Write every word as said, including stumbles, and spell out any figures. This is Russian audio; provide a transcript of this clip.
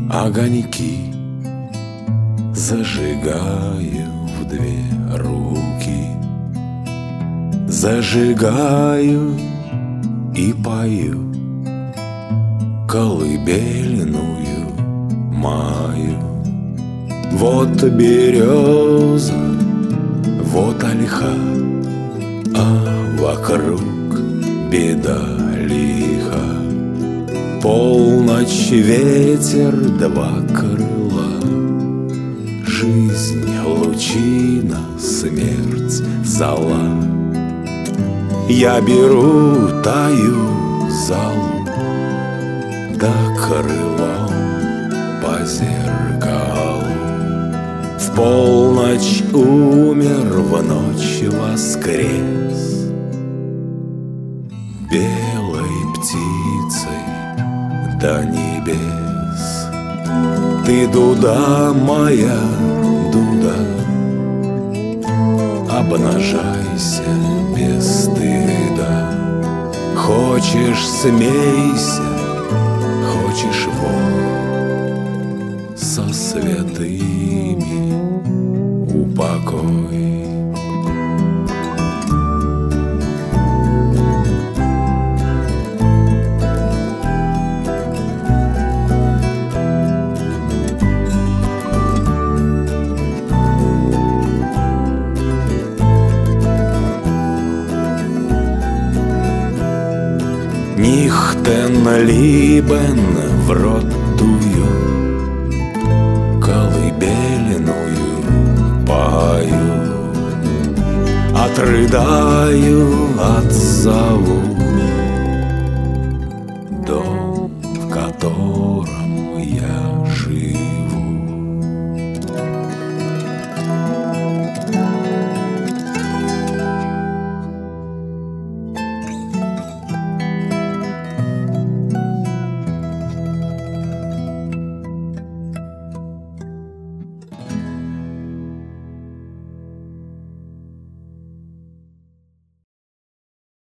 огоньки зажигаю в две руки. Зажигаю и пою колыбельную маю. Вот береза, вот ольха, а вокруг беда лиха. Полночь, ветер, два крыла, жизнь лучина, смерть зола. Я беру, таю залу, да крылом по зеркалу. В полночь умер, в ночь воскрес, белой птицей до небес. Ты дуда моя, дуда, обнажайся без стыда. Хочешь — смейся, хочешь — вой, со святыми упокой. Нихтен либен в рот дую, колыбельную пою. Отрыдаю,